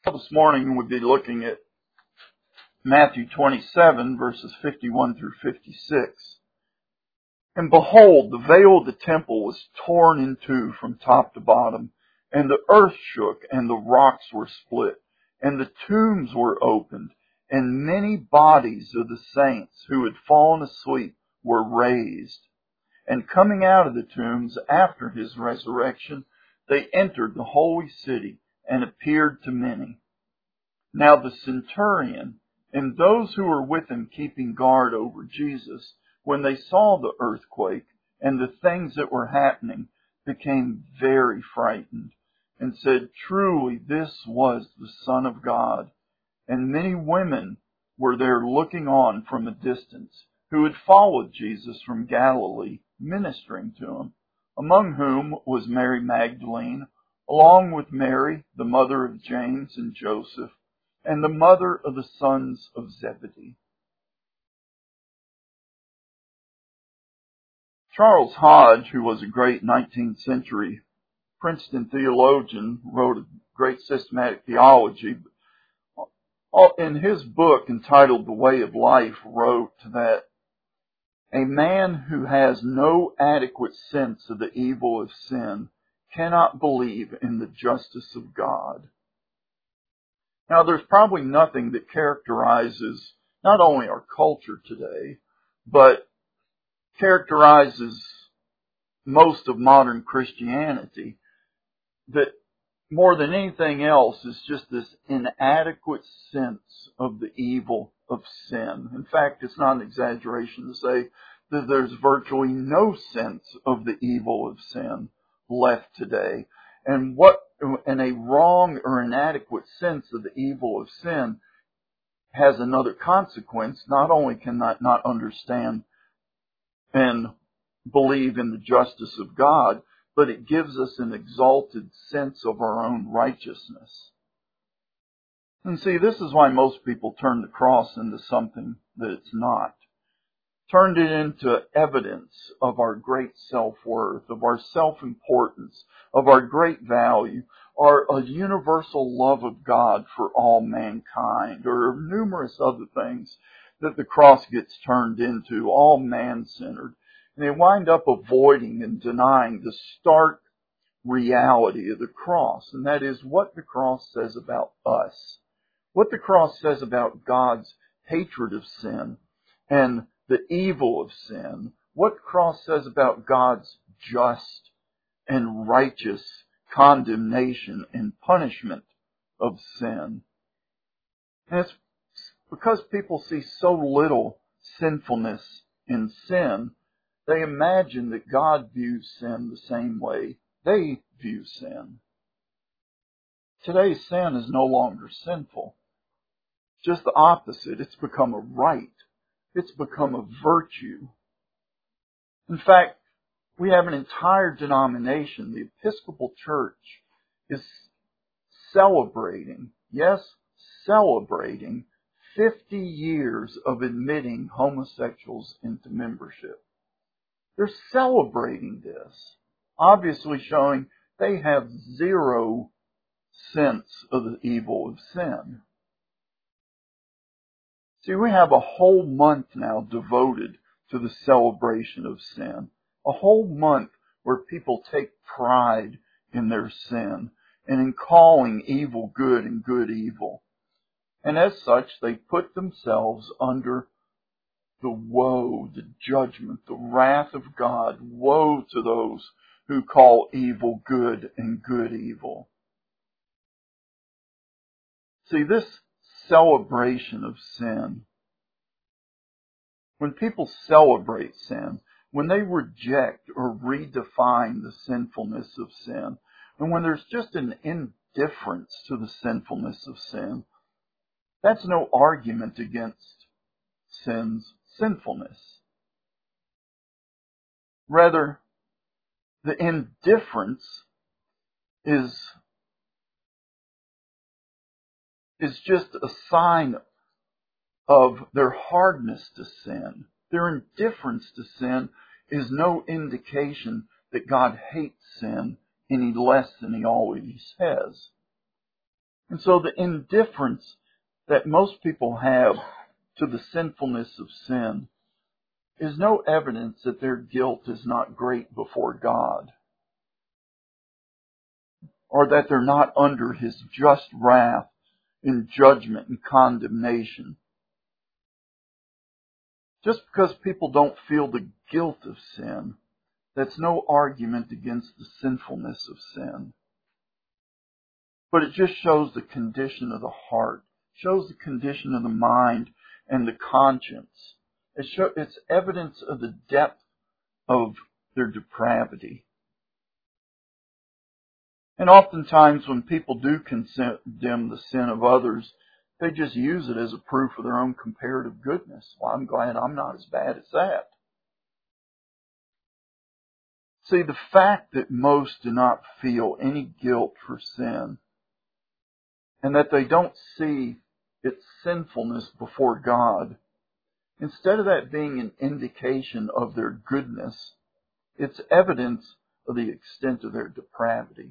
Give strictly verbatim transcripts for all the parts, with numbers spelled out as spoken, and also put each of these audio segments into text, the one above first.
This morning we'll be looking at Matthew twenty-seven, verses fifty-one through fifty-six. And behold, the veil of the temple was torn in two from top to bottom, and the earth shook, and the rocks were split, and the tombs were opened, and many bodies of the saints who had fallen asleep were raised. And coming out of the tombs after his resurrection, they entered the holy city and appeared to many. Now the centurion and those who were with him keeping guard over Jesus, when they saw the earthquake and the things that were happening, became very frightened and said, "Truly this was the Son of God." And many women were there looking on from a distance, who had followed Jesus from Galilee, ministering to him, among whom was Mary Magdalene, along with Mary, the mother of James and Joseph, and the mother of the sons of Zebedee. Charles Hodge, who was a great nineteenth century Princeton theologian, wrote a great systematic theology. In his book entitled The Way of Life, wrote that a man who has no adequate sense of the evil of sin cannot believe in the justice of God. Now, there's probably nothing that characterizes not only our culture today, but characterizes most of modern Christianity, that more than anything else is just this inadequate sense of the evil of sin. In fact, it's not an exaggeration to say that there's virtually no sense of the evil of sin left today. And what, and a wrong or inadequate sense of the evil of sin has another consequence. Not only can I not understand and believe in the justice of God, but it gives us an exalted sense of our own righteousness. And see, this is why most people turn the cross into something that it's not. Turned it into evidence of our great self-worth, of our self-importance, of our great value, or a universal love of God for all mankind, or numerous other things that the cross gets turned into, all man-centered. And they wind up avoiding and denying the stark reality of the cross, and that is what the cross says about us, what the cross says about God's hatred of sin and the evil of sin, what the cross says about God's just and righteous condemnation and punishment of sin. And it's because people see so little sinfulness in sin, they imagine that God views sin the same way they view sin. Today, sin is no longer sinful. Just the opposite. It's become a right. It's become a virtue. In fact, we have an entire denomination, the Episcopal Church, is celebrating, yes, celebrating fifty years of admitting homosexuals into membership. They're celebrating this, obviously showing they have zero sense of the evil of sin. See, we have a whole month now devoted to the celebration of sin. A whole month where people take pride in their sin and in calling evil good and good evil. And as such, they put themselves under the woe, the judgment, the wrath of God. Woe to those who call evil good and good evil. See, this celebration of sin, when people celebrate sin, when they reject or redefine the sinfulness of sin, and when there's just an indifference to the sinfulness of sin, that's no argument against sin's sinfulness. Rather, the indifference is, is just a sign of their hardness to sin. Their indifference to sin is no indication that God hates sin any less than He always has. And so the indifference that most people have to the sinfulness of sin is no evidence that their guilt is not great before God, or that they're not under His just wrath in judgment and condemnation. Just because people don't feel the guilt of sin, that's no argument against the sinfulness of sin. But it just shows the condition of the heart, shows the condition of the mind and the conscience. It show, it's evidence of the depth of their depravity. And oftentimes when people do condemn the sin of others, they just use it as a proof of their own comparative goodness. Well, I'm glad I'm not as bad as that. See, the fact that most do not feel any guilt for sin, and that they don't see its sinfulness before God, instead of that being an indication of their goodness, it's evidence of the extent of their depravity.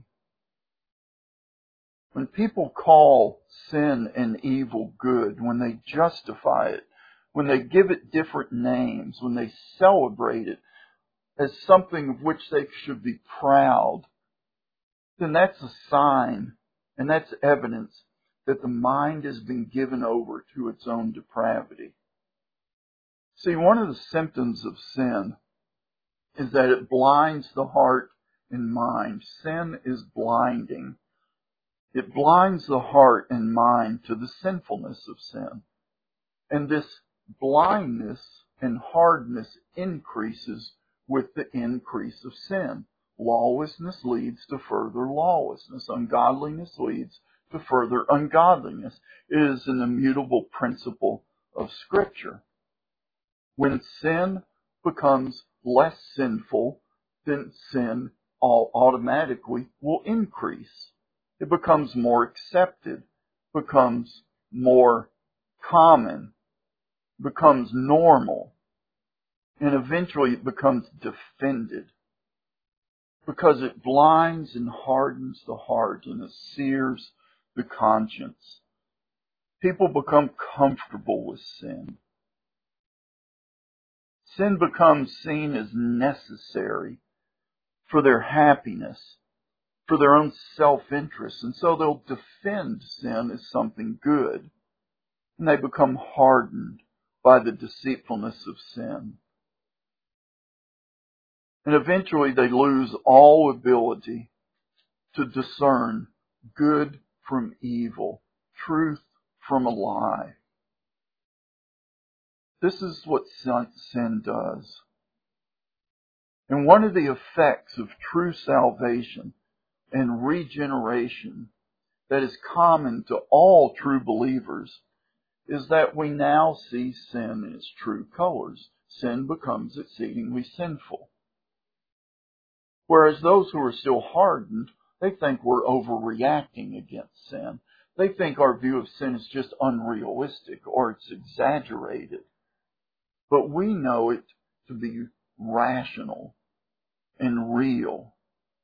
When people call sin and evil good, when they justify it, when they give it different names, when they celebrate it as something of which they should be proud, then that's a sign and that's evidence that the mind has been given over to its own depravity. See, one of the symptoms of sin is that it blinds the heart and mind. Sin is blinding. It blinds the heart and mind to the sinfulness of sin. And this blindness and hardness increases with the increase of sin. Lawlessness leads to further lawlessness. Ungodliness leads to further ungodliness. It is an immutable principle of Scripture. When sin becomes less sinful, then sin all automatically will increase. It becomes more accepted, becomes more common, becomes normal, and eventually it becomes defended because it blinds and hardens the heart and it sears the conscience. People become comfortable with sin. Sin becomes seen as necessary for their happiness, for their own self-interest, and so they'll defend sin as something good. And they become hardened by the deceitfulness of sin. And eventually they lose all ability to discern good from evil, truth from a lie. This is what sin does. And one of the effects of true salvation and regeneration that is common to all true believers is that we now see sin in its true colors. Sin becomes exceedingly sinful. Whereas those who are still hardened, they think we're overreacting against sin. They think our view of sin is just unrealistic or it's exaggerated. But we know it to be rational and real.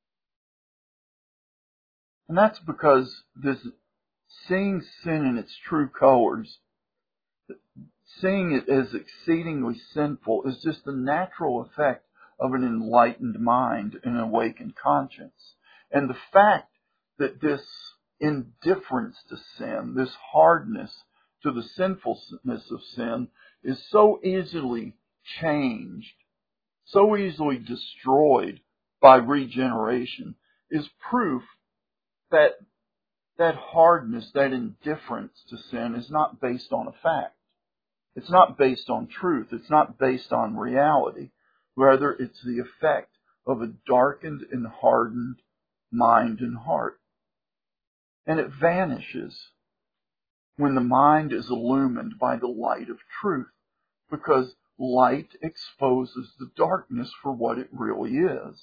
And that's because this seeing sin in its true colors, seeing it as exceedingly sinful, is just the natural effect of an enlightened mind and an awakened conscience. And the fact that this indifference to sin, this hardness to the sinfulness of sin, is so easily changed, so easily destroyed by regeneration, is proof that that hardness, that indifference to sin is not based on a fact. It's not based on truth. It's not based on reality. Rather, it's the effect of a darkened and hardened mind and heart. And it vanishes when the mind is illumined by the light of truth, because light exposes the darkness for what it really is.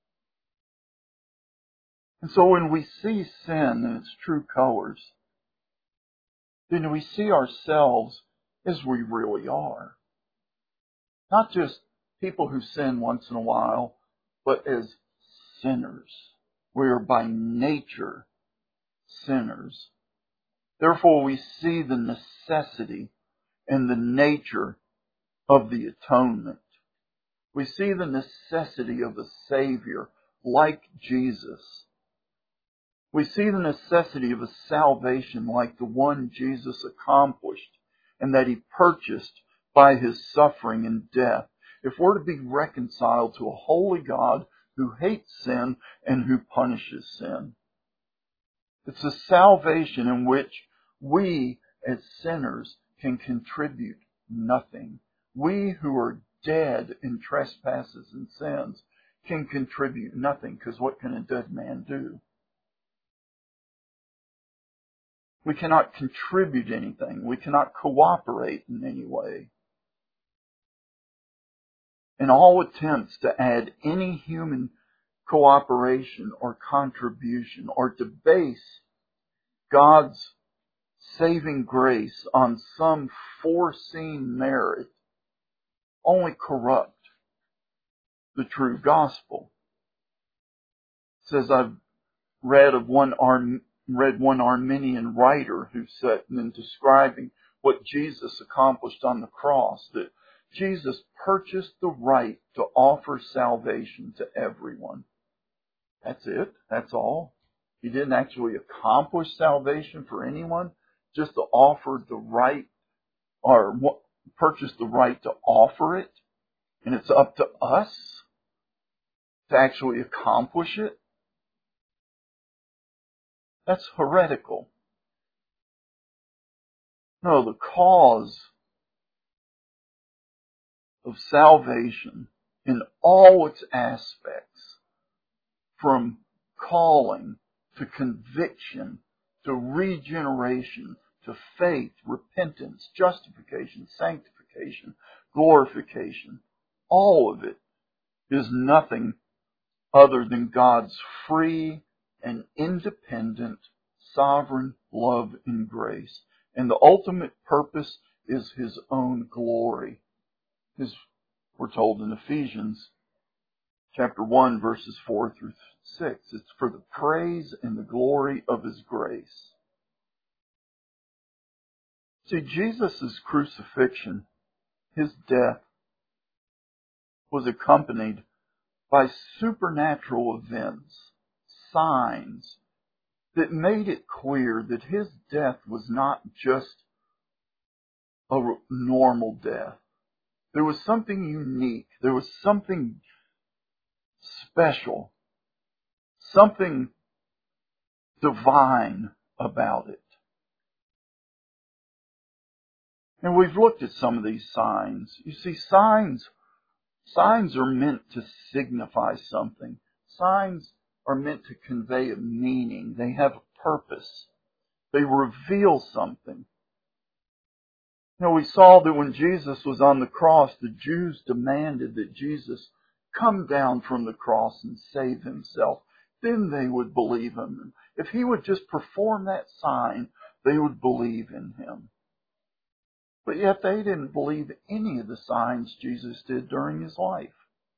And so when we see sin in its true colors, then we see ourselves as we really are. Not just people who sin once in a while, but as sinners. We are by nature sinners. Therefore, we see the necessity and the nature of the atonement. We see the necessity of a Savior like Jesus. We see the necessity of a salvation like the one Jesus accomplished and that He purchased by His suffering and death. If we're to be reconciled to a holy God who hates sin and who punishes sin. It's a salvation in which we as sinners can contribute nothing. We who are dead in trespasses and sins can contribute nothing, because what can a dead man do? We cannot contribute anything. We cannot cooperate in any way. And all attempts to add any human cooperation or contribution or to base God's saving grace on some foreseen merit only corrupt the true gospel. It says, I've read of one Arm, read one Arminian writer who said, in describing what Jesus accomplished on the cross, that Jesus purchased the right to offer salvation to everyone. That's it. That's all. He didn't actually accomplish salvation for anyone, just to offer the right, or purchase the right to offer it. And it's up to us to actually accomplish it. That's heretical. No, the cause of salvation in all its aspects, from calling to conviction to regeneration to faith, repentance, justification, sanctification, glorification, all of it is nothing other than God's free and independent, sovereign love and grace. And the ultimate purpose is His own glory. As we're told in Ephesians chapter one, verses four through six. It's for the praise and the glory of His grace. See, Jesus' crucifixion, His death, was accompanied by supernatural events, signs, that made it clear that His death was not just a normal death. There was something unique. There was something special. Something divine about it. And we've looked at some of these signs. You see, signs, signs are meant to signify something. Signs are meant to convey a meaning. They have a purpose. They reveal something. You know, we saw that when Jesus was on the cross, the Jews demanded that Jesus come down from the cross and save Himself. Then they would believe Him. If He would just perform that sign, they would believe in Him. But yet they didn't believe any of the signs Jesus did during His life.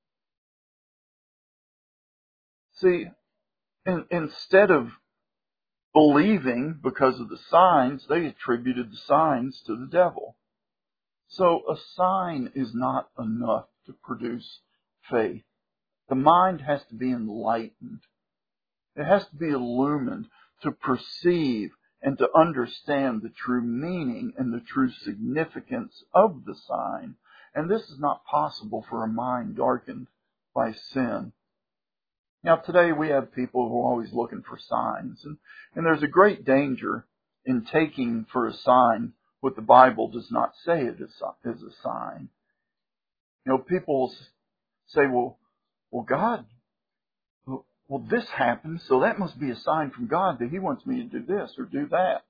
See, in, instead of believing because of the signs, they attributed the signs to the devil. So a sign is not enough to produce faith. The mind has to be enlightened. It has to be illumined to perceive and to understand the true meaning and the true significance of the sign. And this is not possible for a mind darkened by sin. Now today we have people who are always looking for signs. And, and there's a great danger in taking for a sign what the Bible does not say it is a sign. You know, people will say, well, well, God, well, this happened, so that must be a sign from God that He wants me to do this or do that.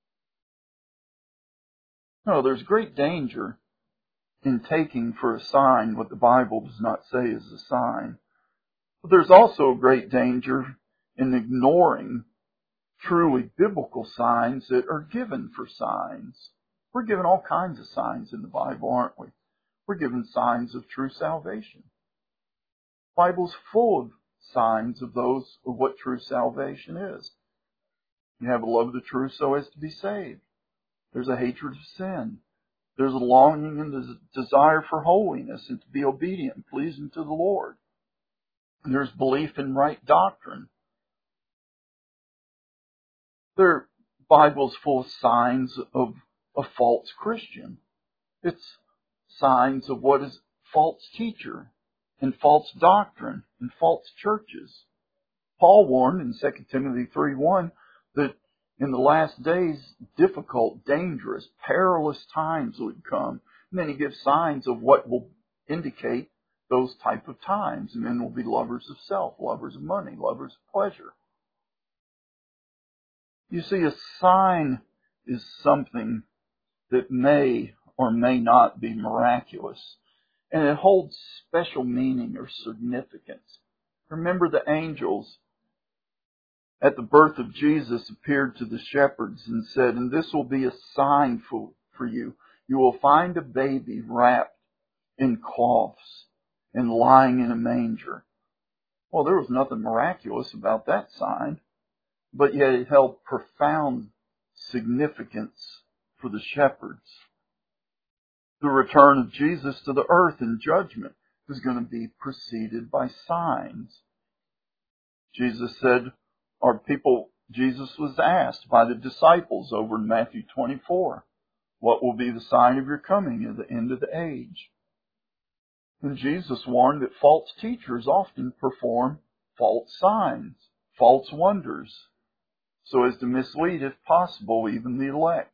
No, there's great danger in taking for a sign what the Bible does not say is a sign. But there's also great danger in ignoring truly biblical signs that are given for signs. We're given all kinds of signs in the Bible, aren't we? We're given signs of true salvation. The Bible's full of signs of those of what true salvation is. You have a love of the truth so as to be saved. There's a hatred of sin. There's a longing and a desire for holiness and to be obedient and pleasing to the Lord. And there's belief in right doctrine. Their Bible's full of signs of a false Christian. It's signs of what is false teacher and false doctrine and false churches. Paul warned in Second Timothy three one that in the last days, difficult, dangerous, perilous times would come. And then he gives signs of what will indicate those type of times. Men will be lovers of self, lovers of money, lovers of pleasure. You see, a sign is something that may or may not be miraculous. And it holds special meaning or significance. Remember, the angels at the birth of Jesus appeared to the shepherds and said, and this will be a sign for, for you. You will find a baby wrapped in cloths and lying in a manger. Well, there was nothing miraculous about that sign, but yet it held profound significance for the shepherds. The return of Jesus to the earth in judgment is going to be preceded by signs. Jesus said, or people, Jesus was asked by the disciples over in Matthew twenty-four, what will be the sign of your coming at the end of the age? And Jesus warned that false teachers often perform false signs, false wonders, so as to mislead, if possible, even the elect.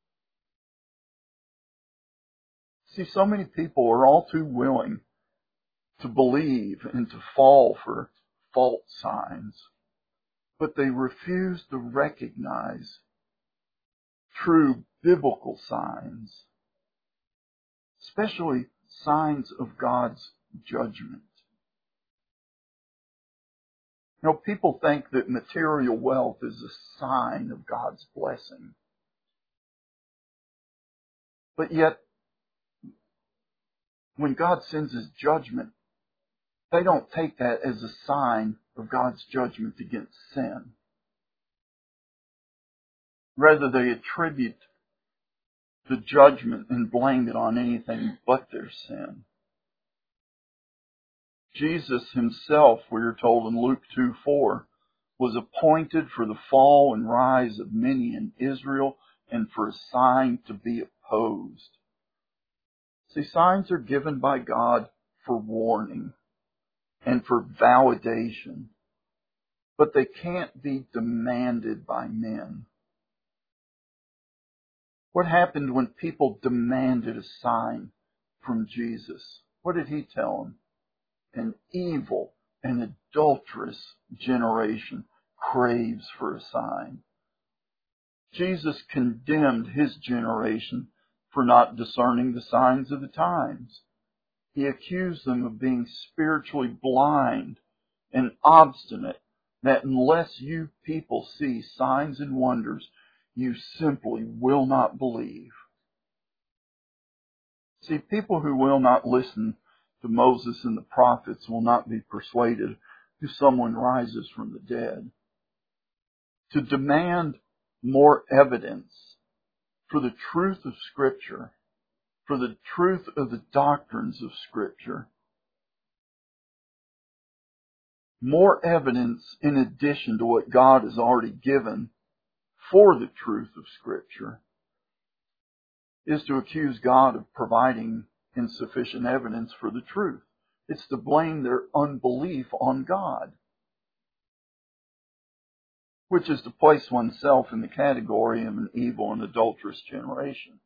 See, so many people are all too willing to believe and to fall for false signs, but they refuse to recognize true biblical signs, especially signs of God's judgment. You know, people think that material wealth is a sign of God's blessing. But yet, when God sends His judgment, they don't take that as a sign of God's judgment against sin. Rather, they attribute the judgment and blame it on anything but their sin. Jesus Himself, we are told in Luke two four, was appointed for the fall and rise of many in Israel and for a sign to be opposed. See, signs are given by God for warning and for validation, but they can't be demanded by men. What happened when people demanded a sign from Jesus? What did He tell them? An evil and adulterous generation craves for a sign. Jesus condemned His generation for not discerning the signs of the times. He accused them of being spiritually blind and obstinate, that unless you people see signs and wonders, you simply will not believe. See, people who will not listen to Moses and the prophets will not be persuaded if someone rises from the dead. To demand more evidence for the truth of Scripture, for the truth of the doctrines of Scripture, more evidence in addition to what God has already given for the truth of Scripture, is to accuse God of providing insufficient evidence for the truth. It's to blame their unbelief on God, which is to place oneself in the category of an evil and adulterous generation.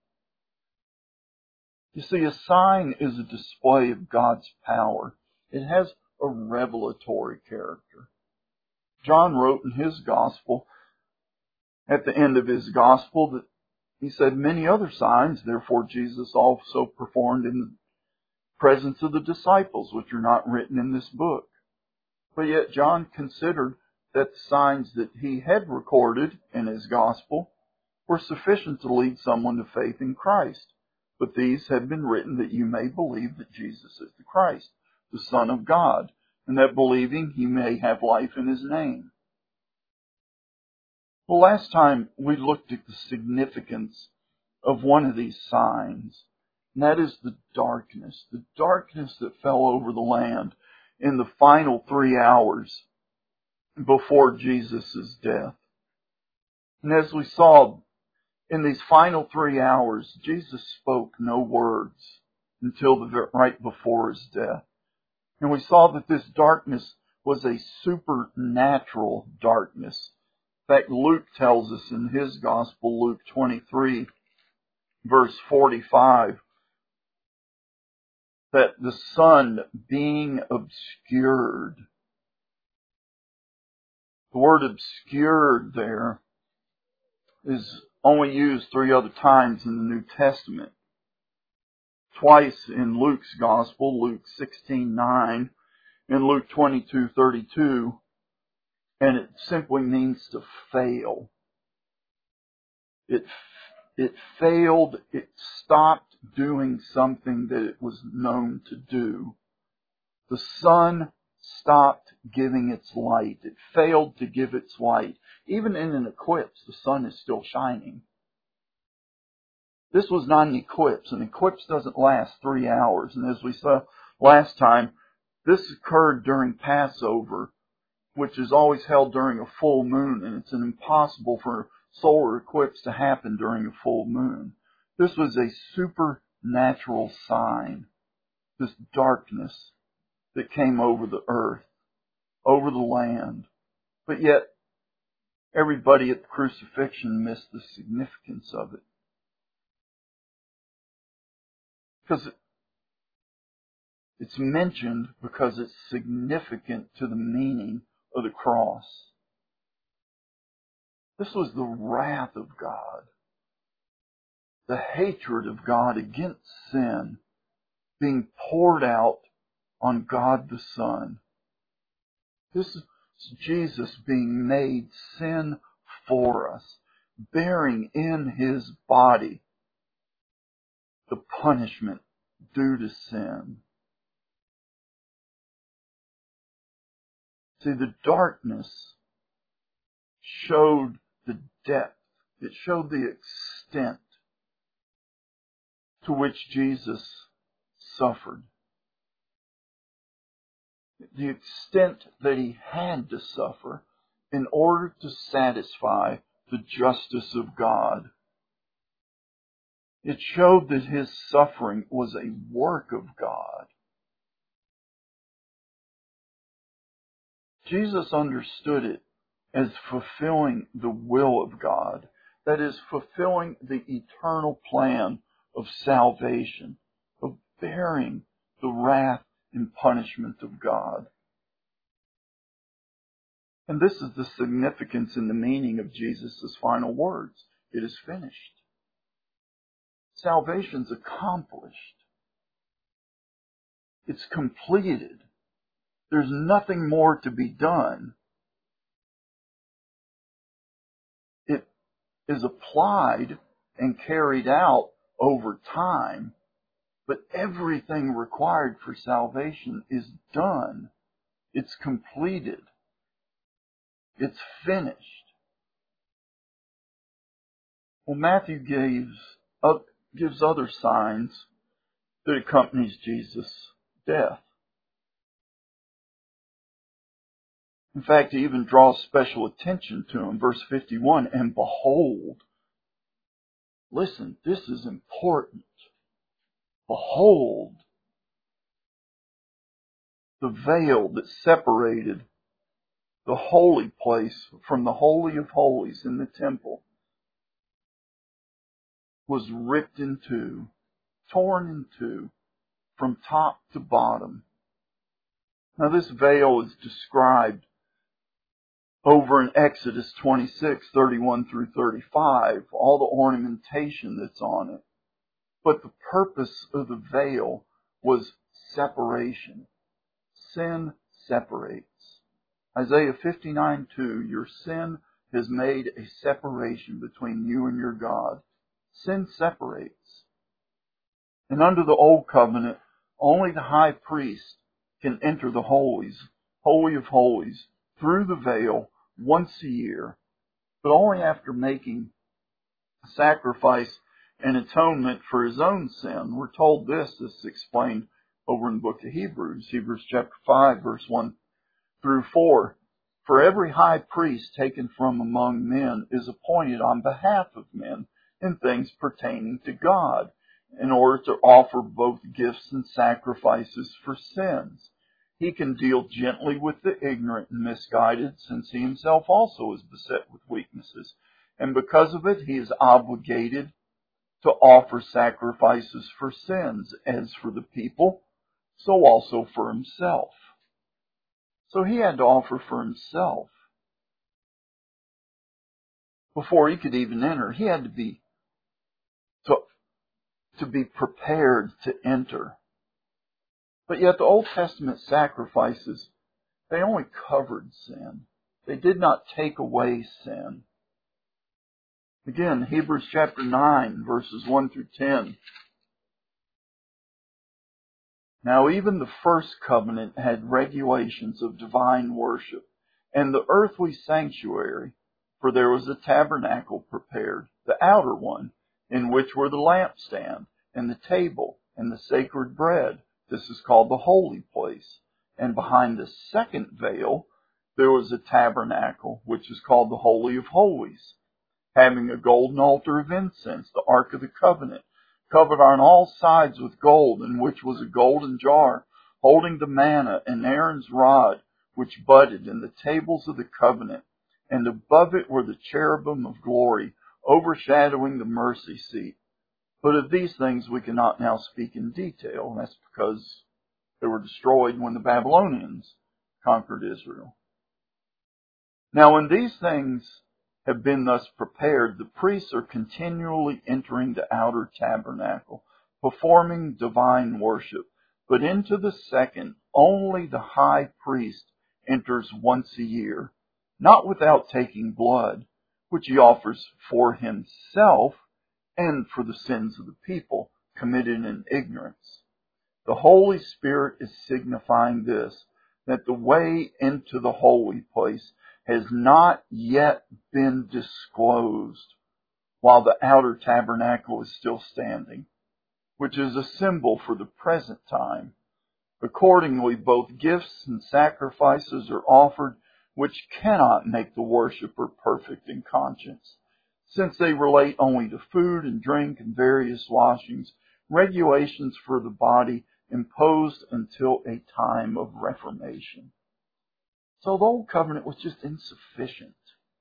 You see, a sign is a display of God's power. It has a revelatory character. John wrote in his gospel, at the end of his gospel, that he said, many other signs, therefore Jesus also performed in the presence of the disciples, which are not written in this book. But yet John considered that the signs that he had recorded in his gospel were sufficient to lead someone to faith in Christ. But these have been written that you may believe that Jesus is the Christ, the Son of God, and that believing he may have life in His name. Well, last time we looked at the significance of one of these signs, and that is the darkness, the darkness that fell over the land in the final three hours before Jesus' death. And as we saw, in these final three hours, Jesus spoke no words until the right before his death. And we saw that this darkness was a supernatural darkness. In fact, Luke tells us in his gospel, Luke twenty-three, verse forty-five, that the sun being obscured. The word obscured there is only used three other times in the New Testament. Twice in Luke's gospel, Luke sixteen nine, and Luke twenty-two thirty-two, and it simply means to fail. It It failed, it stopped doing something that it was known to do. The sun stopped giving its light. It failed to give its light. Even in an eclipse, the sun is still shining. This was not an eclipse. An eclipse doesn't last three hours. And as we saw last time, this occurred during Passover, which is always held during a full moon, and it's impossible for solar eclipse to happen during a full moon. This was a supernatural sign, this darkness that came over the earth, over the land. But yet, everybody at the crucifixion missed the significance of it. Because it's mentioned because it's significant to the meaning of the cross. This was the wrath of God, the hatred of God against sin being poured out on God the Son. This is Jesus being made sin for us, bearing in his body the punishment due to sin. See, the darkness showed the depth, it showed the extent to which Jesus suffered. The extent that he had to suffer in order to satisfy the justice of God. It showed that his suffering was a work of God. Jesus understood it as fulfilling the will of God. That is, fulfilling the eternal plan of salvation, of bearing the wrath and punishment of God. And this is the significance and the meaning of Jesus' final words. It is finished. Salvation's accomplished. It's completed. There's nothing more to be done. It is applied and carried out over time, but everything required for salvation is done. It's completed. It's finished. Well, Matthew gives, uh, gives other signs that accompanies Jesus' death. In fact, he even draws special attention to him. Verse fifty-one, and behold, listen, this is important. Behold, the veil that separated the holy place from the Holy of Holies in the temple was ripped in two, torn in two, from top to bottom. Now this veil is described over in Exodus twenty-six, thirty-one through thirty-five, all the ornamentation that's on it. But the purpose of the veil was separation. Sin separates. Isaiah fifty-nine two, your sin has made a separation between you and your God. Sin separates. And under the old covenant, only the high priest can enter the holies, holy of holies, through the veil once a year but only after making a sacrifice and atonement for his own sin. We're told this, this is explained over in the book of Hebrews, Hebrews chapter five, verse one through four. For every high priest taken from among men is appointed on behalf of men in things pertaining to God, in order to offer both gifts and sacrifices for sins. He can deal gently with the ignorant and misguided, since he himself also is beset with weaknesses. And because of it, he is obligated to offer sacrifices for sins, as for the people, so also for himself. So he had to offer for himself. Before he could even enter, he had to be to, to be prepared to enter. But yet the Old Testament sacrifices, they only covered sin. They did not take away sin. Again, Hebrews chapter nine, verses one through ten. Now even the first covenant had regulations of divine worship, and the earthly sanctuary, for there was a tabernacle prepared, the outer one, in which were the lampstand, and the table, and the sacred bread. This is called the holy place. And behind the second veil, there was a tabernacle, which is called the Holy of Holies, having a golden altar of incense, the Ark of the Covenant, covered on all sides with gold, in which was a golden jar, holding the manna and Aaron's rod, which budded, and the tables of the covenant. And above it were the cherubim of glory, overshadowing the mercy seat. But of these things we cannot now speak in detail, and that's because they were destroyed when the Babylonians conquered Israel. Now when these things have been thus prepared, the priests are continually entering the outer tabernacle, performing divine worship. But into the second, only the high priest enters once a year, not without taking blood, which he offers for himself and for the sins of the people committed in ignorance. The Holy Spirit is signifying this, that the way into the holy place has not yet been disclosed while the outer tabernacle is still standing, which is a symbol for the present time. Accordingly, both gifts and sacrifices are offered, which cannot make the worshiper perfect in conscience, since they relate only to food and drink and various washings, regulations for the body imposed until a time of reformation. So the Old Covenant was just insufficient.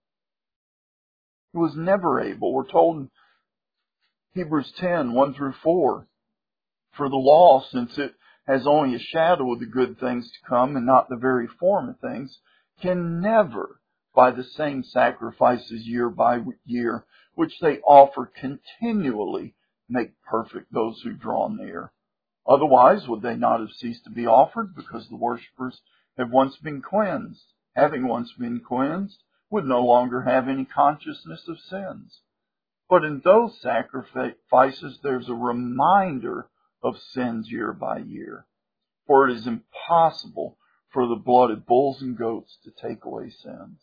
It was never able. We're told in Hebrews ten, one through four, for the law, since it has only a shadow of the good things to come and not the very form of things, can never, by the same sacrifices year by year, which they offer continually, make perfect those who draw near. Otherwise, would they not have ceased to be offered, because the worshippers have once been cleansed? Having once been cleansed, would no longer have any consciousness of sins. But in those sacrifices, there's a reminder of sins year by year. For it is impossible for the blood of bulls and goats to take away sins.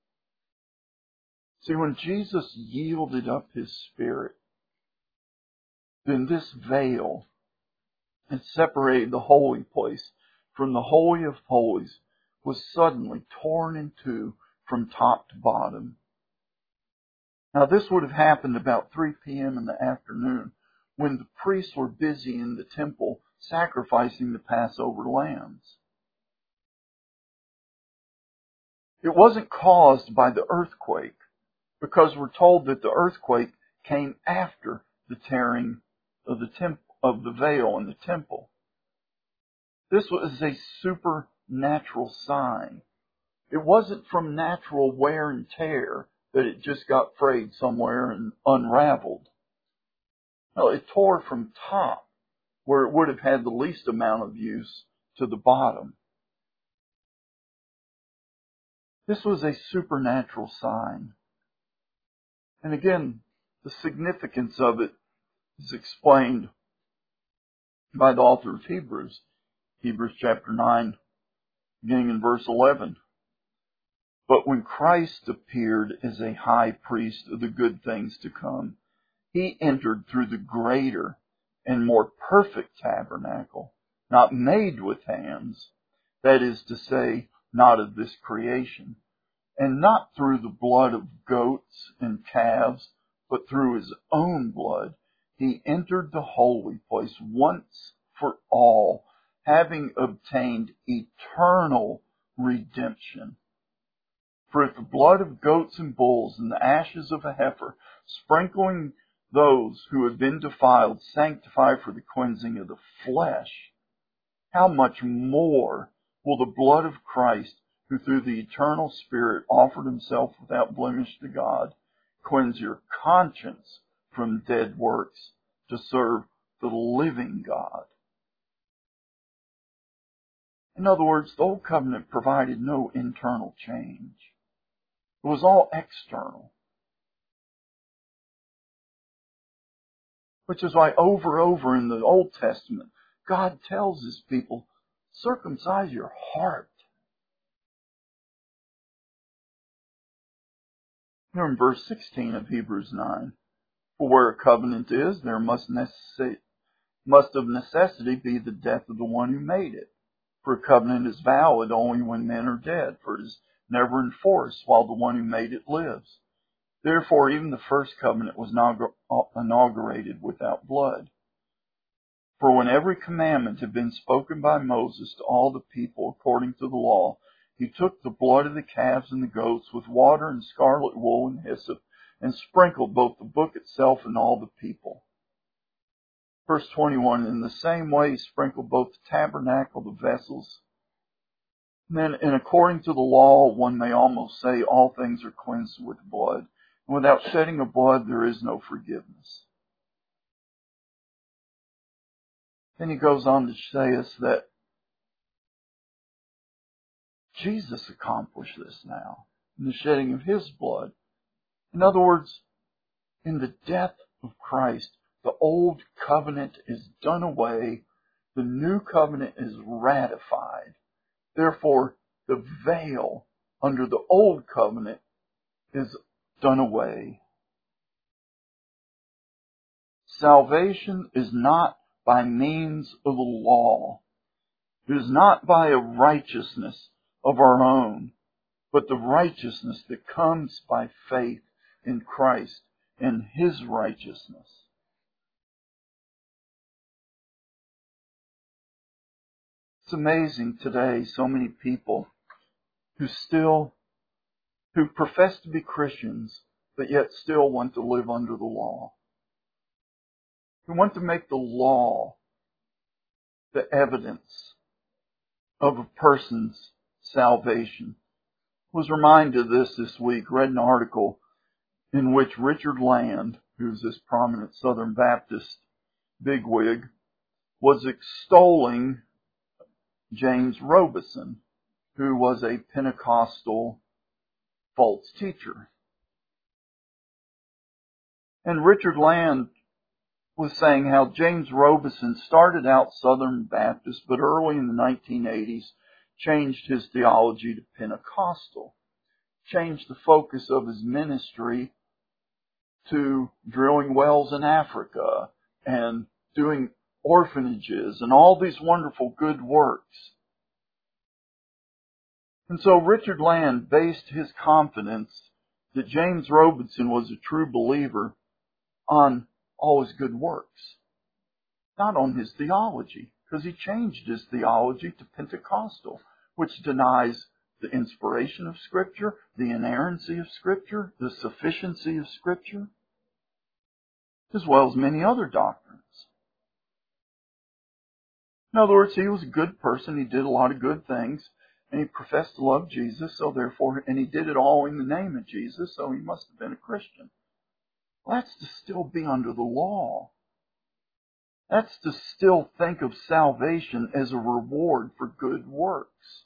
See, when Jesus yielded up his Spirit, then this veil and separated the holy place from the Holy of Holies was suddenly torn in two from top to bottom. Now this would have happened about three p.m. in the afternoon, when the priests were busy in the temple sacrificing the Passover lambs. It wasn't caused by the earthquake, because we're told that the earthquake came after the tearing of the temple, of the veil in the temple. This was a supernatural sign. It wasn't from natural wear and tear that it just got frayed somewhere and unraveled. No, it tore from top, where it would have had the least amount of use, to the bottom. This was a supernatural sign. And again, the significance of it is explained by the author of Hebrews. Hebrews chapter nine, beginning in verse eleven. But when Christ appeared as a high priest of the good things to come, he entered through the greater and more perfect tabernacle, not made with hands, that is to say, not of this creation, and not through the blood of goats and calves, but through his own blood. He entered the holy place once for all, having obtained eternal redemption. For if the blood of goats and bulls and the ashes of a heifer, sprinkling those who have been defiled, sanctify for the cleansing of the flesh, how much more will the blood of Christ, who through the eternal Spirit offered himself without blemish to God, cleanse your conscience from dead works to serve the living God. In other words, the Old Covenant provided no internal change. It was all external. Which is why over and over in the Old Testament, God tells his people, circumcise your heart. Here in verse sixteen of Hebrews nine, for where a covenant is, there must, necess- must of necessity be the death of the one who made it. For a covenant is valid only when men are dead, for it is never enforced while the one who made it lives. Therefore, even the first covenant was inaugurated without blood. For when every commandment had been spoken by Moses to all the people according to the law, he took the blood of the calves and the goats with water and scarlet wool and hyssop, and sprinkled both the book itself and all the people. Verse twenty-one, in the same way he sprinkled both the tabernacle, the vessels. And then, and according to the law, one may almost say all things are cleansed with blood. And without shedding of blood, there is no forgiveness. Then he goes on to say us that Jesus accomplished this now in the shedding of his blood. In other words, in the death of Christ, the old covenant is done away. The new covenant is ratified. Therefore, the veil under the old covenant is done away. Salvation is not by means of the law. It is not by a righteousness of our own, but the righteousness that comes by faith in Christ and his righteousness. It's amazing today, so many people who still, who profess to be Christians, but yet still want to live under the law. Who want to make the law the evidence of a person's salvation. I was reminded of this this week. Read an article in which Richard Land, who's this prominent Southern Baptist bigwig, was extolling James Robison, who was a Pentecostal false teacher. And Richard Land was saying how James Robison started out Southern Baptist, but early in the nineteen eighties changed his theology to Pentecostal, changed the focus of his ministry to drilling wells in Africa and doing orphanages and all these wonderful good works. And so Richard Land based his confidence that James Robison was a true believer on all his good works, not on his theology, because he changed his theology to Pentecostal, which denies the inspiration of Scripture, the inerrancy of Scripture, the sufficiency of Scripture, as well as many other doctrines. In other words, he was a good person, he did a lot of good things, and he professed to love Jesus, so therefore, and he did it all in the name of Jesus, so he must have been a Christian. Well, that's to still be under the law. That's to still think of salvation as a reward for good works.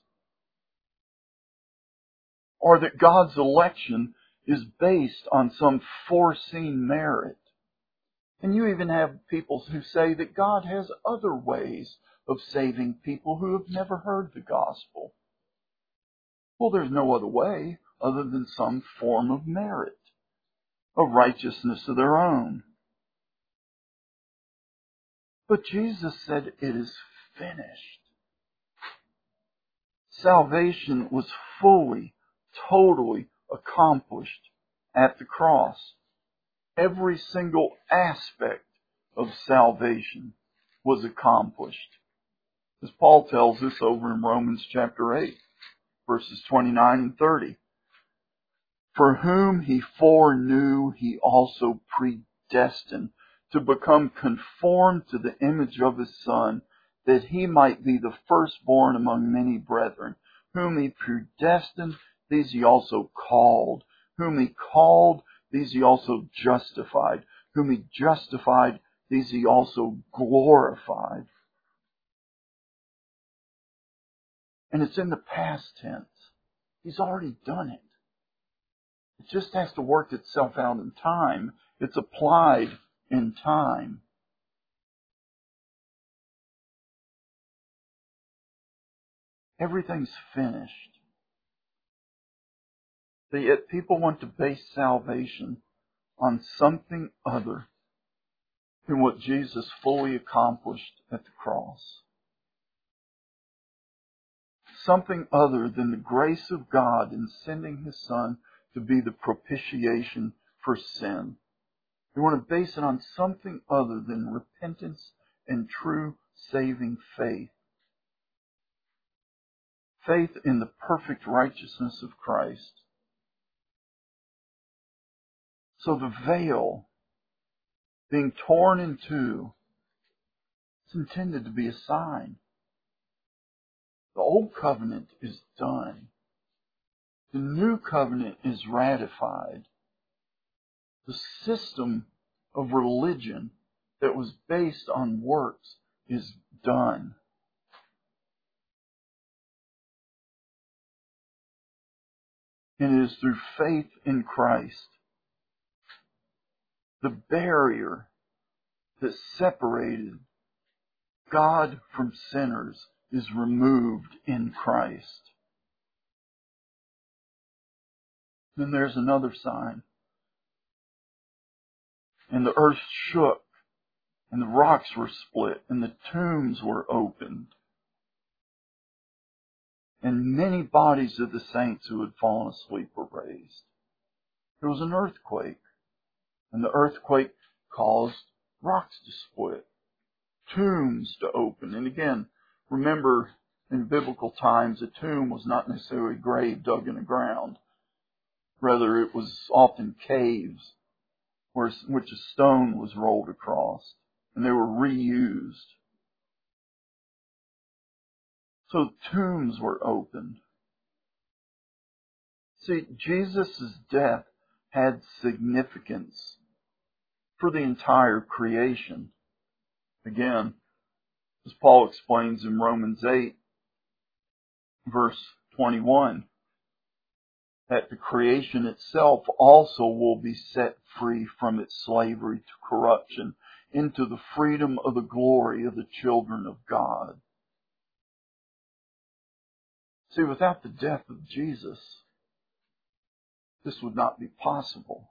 Or that God's election is based on some foreseen merit. And you even have people who say that God has other ways of saving people who have never heard the gospel. Well, there's no other way. other than some form of merit, of righteousness of their own. But Jesus said, it is finished. Salvation was fully, totally accomplished at the cross. Every single aspect of salvation was accomplished. As Paul tells us over in Romans chapter eight, verses twenty-nine and thirty. For whom he foreknew, he also predestined to become conformed to the image of his Son, that he might be the firstborn among many brethren. Whom he predestined, these he also called. Whom he called, these he also justified. Whom he justified, these he also glorified. And it's in the past tense. He's already done it. It just has to work itself out in time. It's applied in time. Everything's finished. But yet people want to base salvation on something other than what Jesus fully accomplished at the cross. Something other than the grace of God in sending His Son to be the propitiation for sin. They want to base it on something other than repentance and true saving faith. Faith in the perfect righteousness of Christ. So the veil being torn in two is intended to be a sign. The old covenant is done. The new covenant is ratified. The system of religion that was based on works is done. And it is through faith in Christ. The barrier that separated God from sinners is removed in Christ. Then there's another sign. And the earth shook, and the rocks were split, and the tombs were opened. And many bodies of the saints who had fallen asleep were raised. There was an earthquake, and the earthquake caused rocks to split, tombs to open. And again, remember, in biblical times, a tomb was not necessarily a grave dug in the ground. Rather, it was often caves where, which a stone was rolled across, and they were reused. So tombs were opened. See, Jesus' death had significance for the entire creation. Again, as Paul explains in Romans eight, verse twenty-one, that the creation itself also will be set free from its slavery to corruption into the freedom of the glory of the children of God. See, without the death of Jesus, this would not be possible.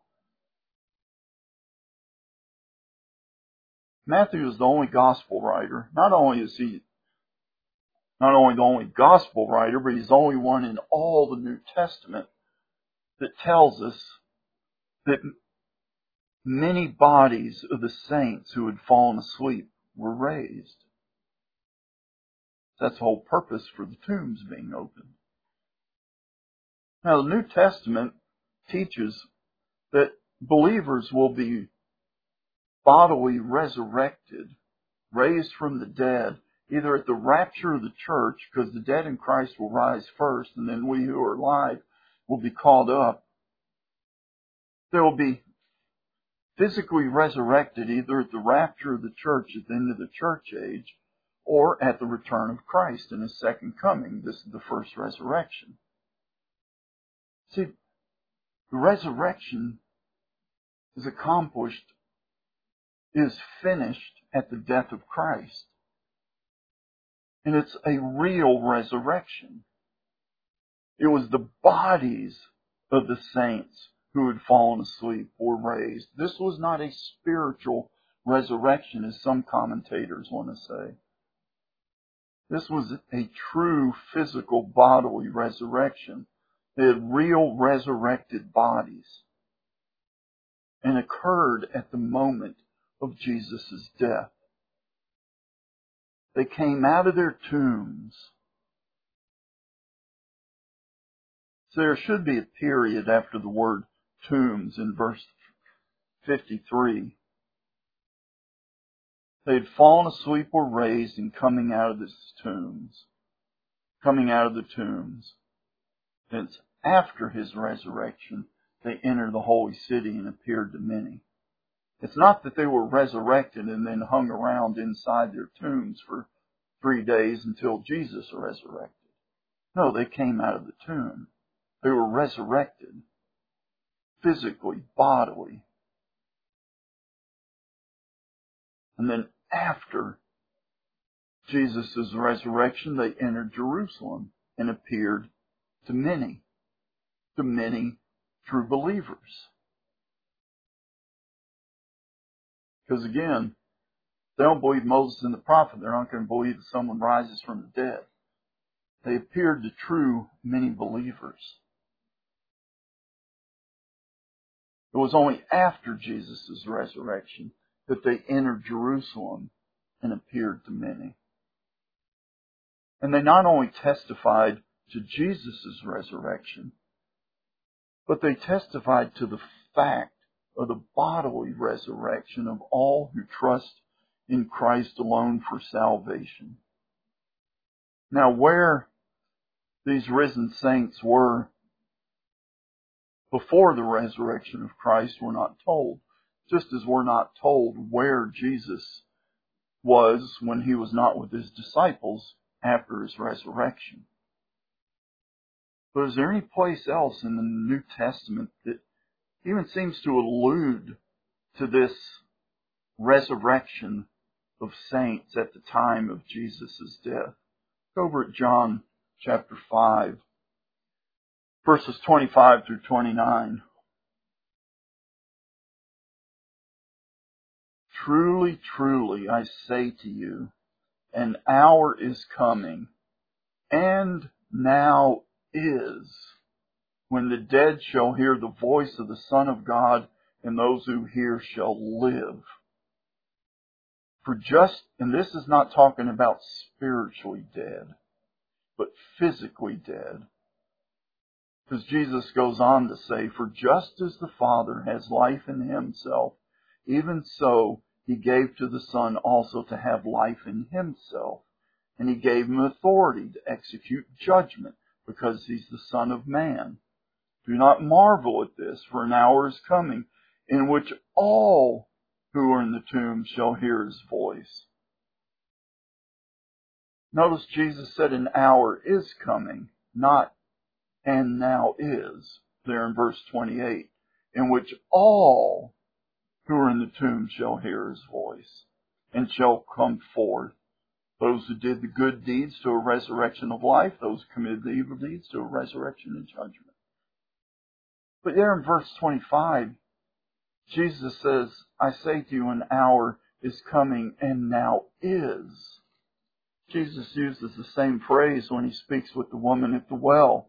Matthew is the only gospel writer. Not only is he not only the only gospel writer, but he's the only one in all the New Testament that tells us that many bodies of the saints who had fallen asleep were raised. That's the whole purpose for the tombs being opened. Now, the New Testament teaches that believers will be bodily resurrected, raised from the dead, either at the rapture of the church, because the dead in Christ will rise first, and then we who are alive will be called up. They will be physically resurrected either at the rapture of the church at the end of the church age, or at the return of Christ in His second coming. This is the first resurrection. See, the resurrection is accomplished, is finished at the death of Christ. And it's a real resurrection. It was the bodies of the saints who had fallen asleep were raised. This was not a spiritual resurrection, as some commentators want to say. This was a true physical bodily resurrection. They had real resurrected bodies, and occurred at the moment of Jesus' death. They came out of their tombs. So there should be a period after the word tombs in verse fifty-three. They had fallen asleep, were raised, and coming out of the tombs. Coming out of the tombs. It's after his resurrection, they entered the holy city and appeared to many. It's not that they were resurrected and then hung around inside their tombs for three days until Jesus resurrected. No, they came out of the tomb. They were resurrected, physically, bodily. And then after Jesus' resurrection, they entered Jerusalem and appeared to many, to many true believers. Because again, they don't believe Moses and the prophet. They're not going to believe that someone rises from the dead. They appeared to true many believers. It was only after Jesus' resurrection that they entered Jerusalem and appeared to many. And they not only testified to Jesus' resurrection, but they testified to the fact of the bodily resurrection of all who trust in Christ alone for salvation. Now, where these risen saints were before the resurrection of Christ, we're not told. Just as we're not told where Jesus was when he was not with his disciples after his resurrection. But is there any place else in the New Testament that even seems to allude to this resurrection of saints at the time of Jesus' death? Over at John chapter five, verses twenty-five through twenty-nine. Truly, truly, I say to you, an hour is coming, and now is, when the dead shall hear the voice of the Son of God, and those who hear shall live. For just, and this is not talking about spiritually dead, but physically dead. Because Jesus goes on to say, for just as the Father has life in himself, even so he gave to the Son also to have life in himself. And he gave him authority to execute judgment, because he's the Son of Man. Do not marvel at this, for an hour is coming in which all who are in the tomb shall hear his voice. Notice Jesus said an hour is coming, not and now is, there in verse twenty-eight, in which all who are in the tomb shall hear his voice, and shall come forth. Those who did the good deeds to a resurrection of life, those who committed the evil deeds to a resurrection and judgment. But there in verse twenty-five, Jesus says, I say to you, an hour is coming and now is. Jesus uses the same phrase when he speaks with the woman at the well.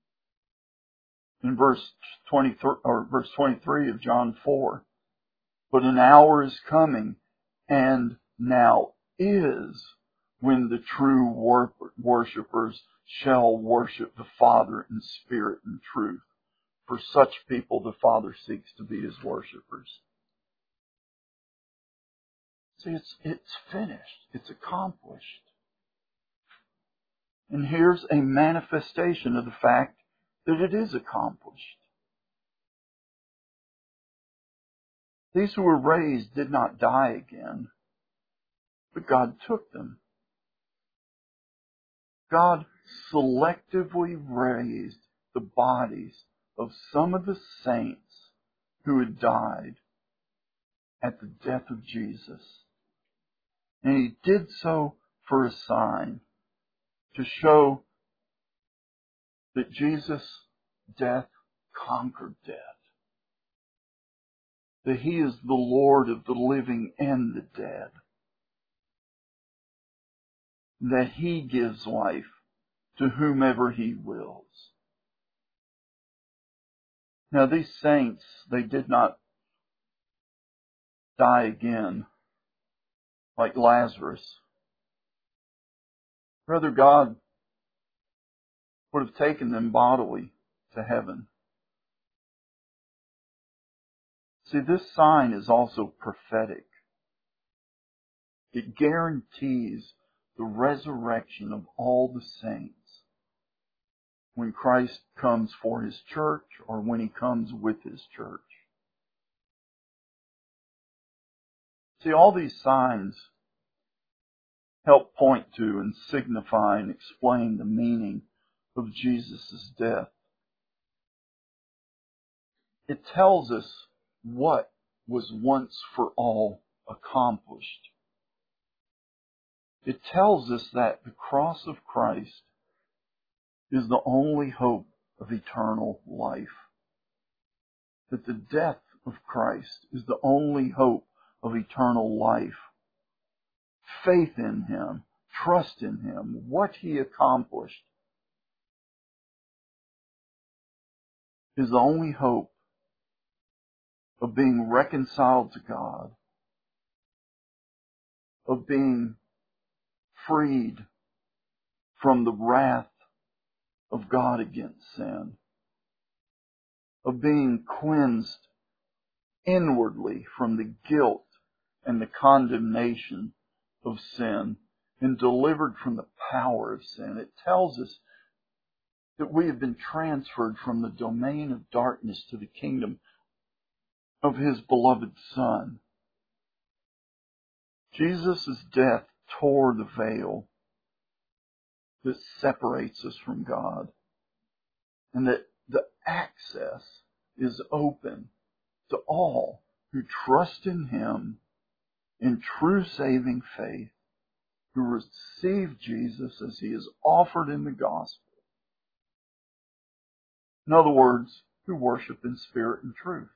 In verse twenty-three, or verse twenty-three of John four. But an hour is coming and now is, when the true worshipers shall worship the Father in spirit and truth. For such people the Father seeks to be his worshipers. See, it's, it's finished. It's accomplished. And here's a manifestation of the fact that it is accomplished. These who were raised did not die again, but God took them. God selectively raised the bodies of some of the saints who had died at the death of Jesus. And he did so for a sign, to show that Jesus' death conquered death. That He is the Lord of the living and the dead. That He gives life to whomever He wills. Now these saints, they did not die again like Lazarus. Rather, God would have taken them bodily to heaven. See, this sign is also prophetic. It guarantees the resurrection of all the saints when Christ comes for His church or when He comes with His church. See, all these signs help point to and signify and explain the meaning of Jesus' death. It tells us what was once for all accomplished. It tells us that the cross of Christ is the only hope of eternal life. That the death of Christ is the only hope of eternal life. Faith in Him, trust in Him, what He accomplished is the only hope of being reconciled to God, of being freed from the wrath of God against sin, of being cleansed inwardly from the guilt and the condemnation of sin, and delivered from the power of sin. It tells us that we have been transferred from the domain of darkness to the kingdom of His beloved Son. Jesus' death tore the veil that separates us from God, and that the access is open to all who trust in Him in true saving faith, who receive Jesus as He is offered in the gospel. In other words, who worship in spirit and truth,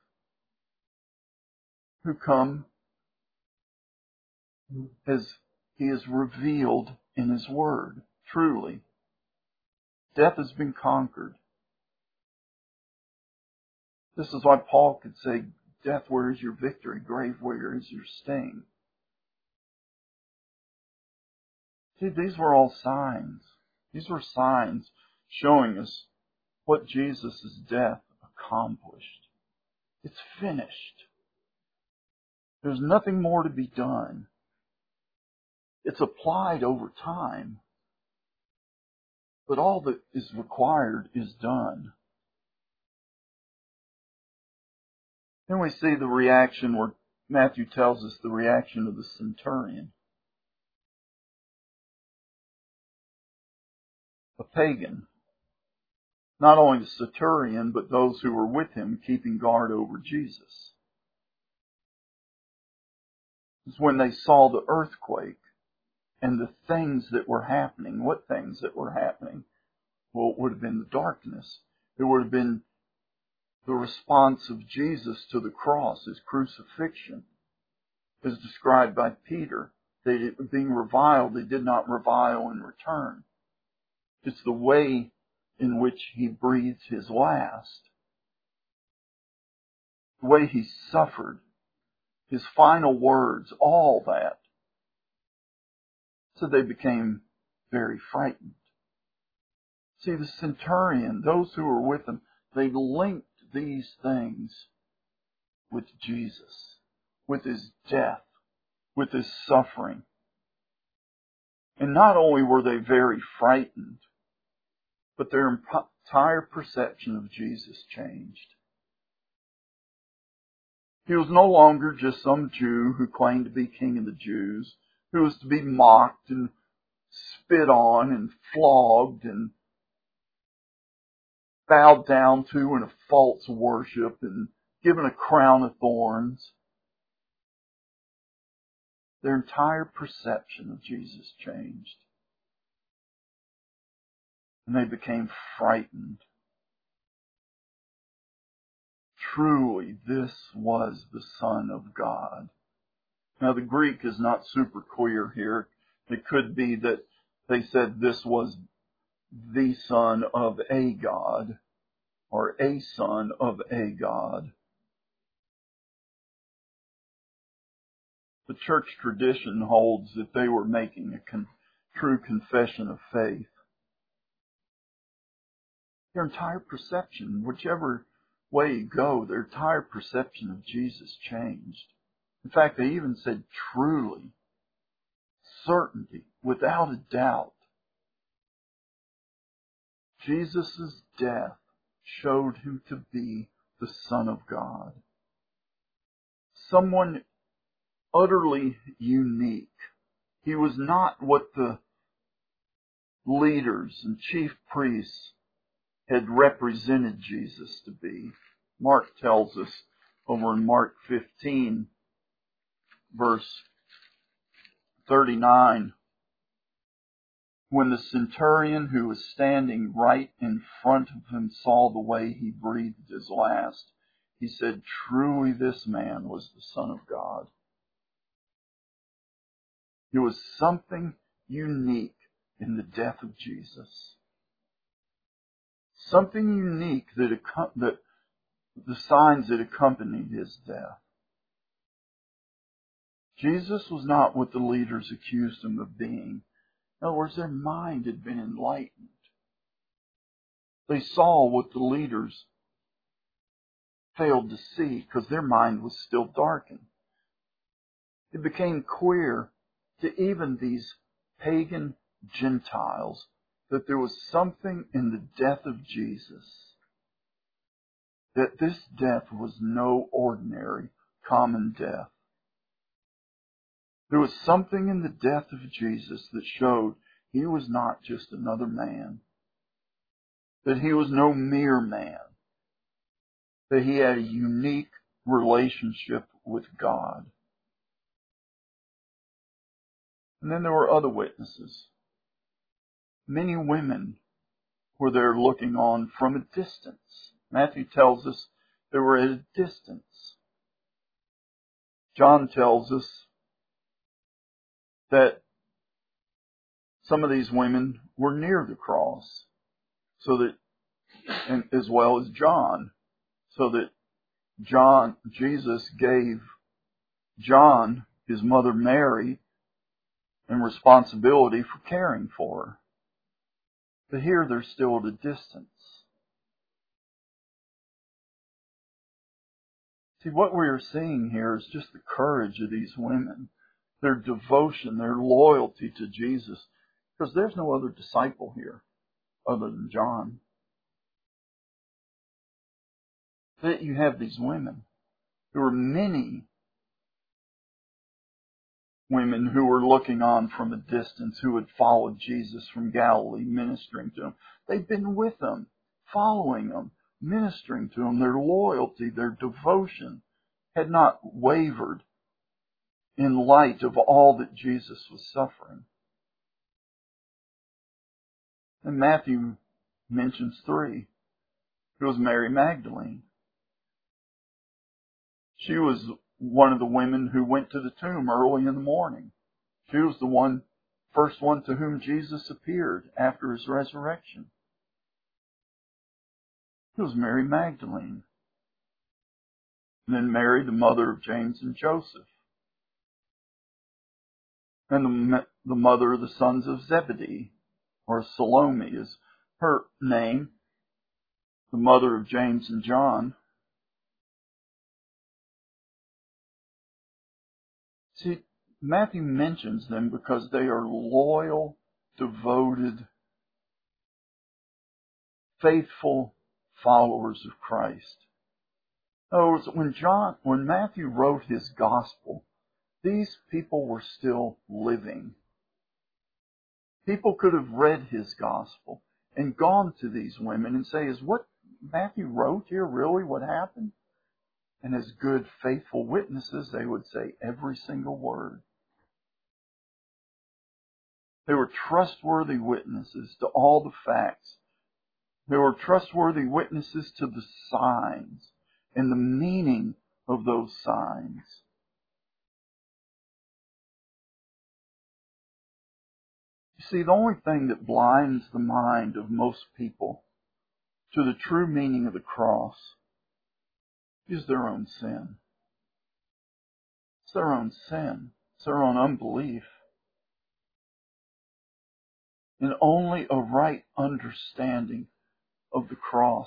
who come as He is revealed in His Word. Truly, death has been conquered. This is why Paul could say, death, where is your victory? Grave, where is your sting? See, these were all signs. These were signs showing us what Jesus' death accomplished. It's finished. There's nothing more to be done. It's applied over time. But all that is required is done. Then we see the reaction where Matthew tells us the reaction of the centurion. A pagan. Not only the centurion, but those who were with him keeping guard over Jesus. It's when they saw the earthquake and the things that were happening. What things that were happening? Well, it would have been the darkness. It would have been the response of Jesus to the cross, His crucifixion, as described by Peter. They, being reviled, they did not revile in return. It's the way in which He breathed His last, the way He suffered, His final words, all that. So they became very frightened. See, the centurion, those who were with him, they linked these things with Jesus, with His death, with His suffering. And not only were they very frightened, but their entire perception of Jesus changed. He was no longer just some Jew who claimed to be king of the Jews, who was to be mocked and spit on and flogged and bowed down to in a false worship and given a crown of thorns. Their entire perception of Jesus changed. And they became frightened. truly this was the Son of God. Now the Greek is not super clear here. It could be that they said this was the Son of a God, or a son of a God. The church tradition holds that they were making a con- true confession of faith. Their entire perception, whichever way you go, their entire perception of Jesus changed. In fact, they even said truly, certainty, without a doubt. Jesus' death showed him to be the Son of God. Someone utterly unique. He was not what the leaders and chief priests had represented Jesus to be. Mark tells us over in Mark fifteen, verse thirty-nine, when the centurion who was standing right in front of him saw the way he breathed his last, he said, truly this man was the Son of God. There was something unique in the death of Jesus. Something unique that, that the signs that accompanied his death. Jesus was not what the leaders accused him of being. In other words, their mind had been enlightened. They saw what the leaders failed to see because their mind was still darkened. It became clear to even these pagan Gentiles that there was something in the death of Jesus, that this death was no ordinary, common death. There was something in the death of Jesus that showed he was not just another man, that he was no mere man, that he had a unique relationship with God. And then there were other witnesses. Many women were there looking on from a distance. Matthew tells us they were at a distance. John tells us that some of these women were near the cross, so that, and as well as John, so that John, Jesus gave John, his mother Mary, and responsibility for caring for her. But here they're still at a distance. See, what we are seeing here is just the courage of these women, their devotion, their loyalty to Jesus, because there's no other disciple here other than John. That you have these women. There were many women who were looking on from a distance, who had followed Jesus from Galilee, ministering to him. They'd been with him, following him, ministering to him. Their loyalty, their devotion had not wavered in light of all that Jesus was suffering. And Matthew mentions three. It was Mary Magdalene. She was one of the women who went to the tomb early in the morning. She was the one, first one to whom Jesus appeared after his resurrection. It was Mary Magdalene. And then Mary, the mother of James and Joseph. And the, the mother of the sons of Zebedee, or Salome is her name, the mother of James and John. See, Matthew mentions them because they are loyal, devoted, faithful followers of Christ. In other words, when John, when Matthew wrote his gospel, these people were still living. People could have read his gospel and gone to these women and say, is what Matthew wrote here really what happened? And as good, faithful witnesses, they would say every single word. They were trustworthy witnesses to all the facts. They were trustworthy witnesses to the signs. and the meaning of those signs. You see, the only thing that blinds the mind of most people to the true meaning of the cross is their own sin. It's their own sin. It's their own unbelief. And only a right understanding of the cross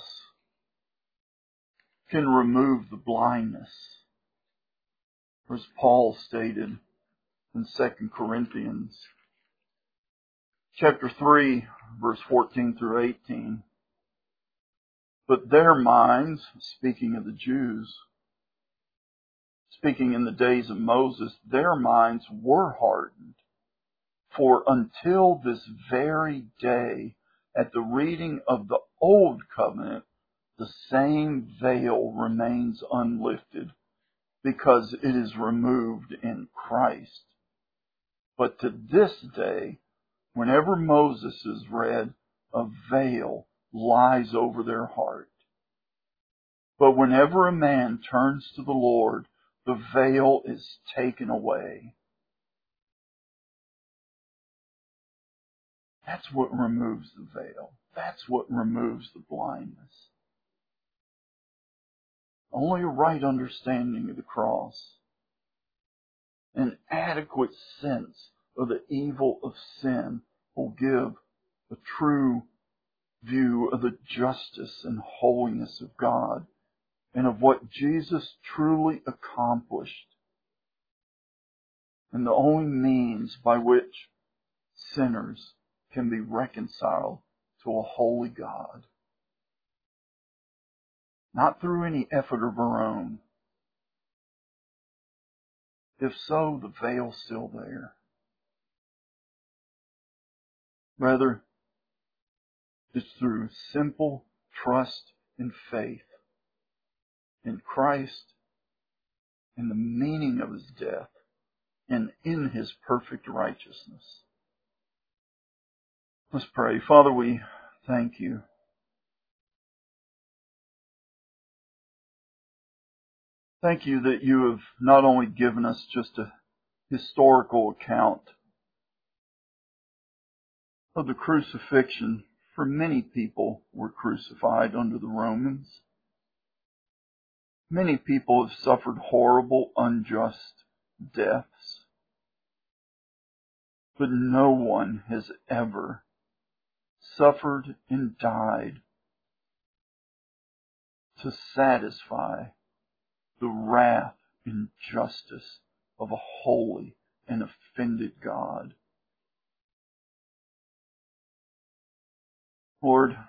can remove the blindness. As Paul stated in Second Corinthians chapter three, verse fourteen through eighteen. But their minds, speaking of the Jews, speaking in the days of Moses, their minds were hardened. For until this very day, at the reading of the Old Covenant, the same veil remains unlifted, because it is removed in Christ. But to this day, whenever Moses is read, a veil lies over their heart. But whenever a man turns to the Lord, the veil is taken away. That's what removes the veil. That's what removes the blindness. Only a right understanding of the cross, an adequate sense of the evil of sin, will give a true view of the justice and holiness of God and of what Jesus truly accomplished, and the only means by which sinners can be reconciled to a holy God. Not through any effort of our own. If so, the veil's still there. Rather, it's through simple trust and faith in Christ, in the meaning of His death, and in His perfect righteousness. Let's pray. Father, we thank You. Thank You that You have not only given us just a historical account of the crucifixion, for many people were crucified under the Romans. Many people have suffered horrible, unjust deaths. But no one has ever suffered and died to satisfy the wrath and justice of a holy and offended God. Lord,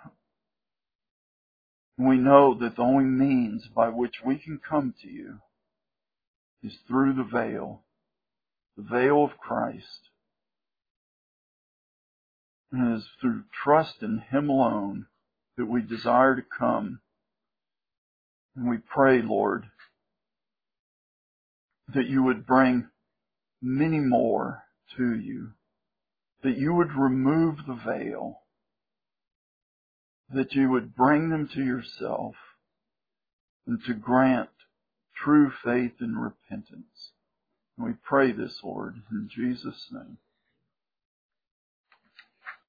we know that the only means by which we can come to You is through the veil, the veil of Christ. And it is through trust in Him alone that we desire to come. And we pray, Lord, that You would bring many more to You, that You would remove the veil, that You would bring them to Yourself, and to grant true faith and repentance. And we pray this, Lord, in Jesus' name.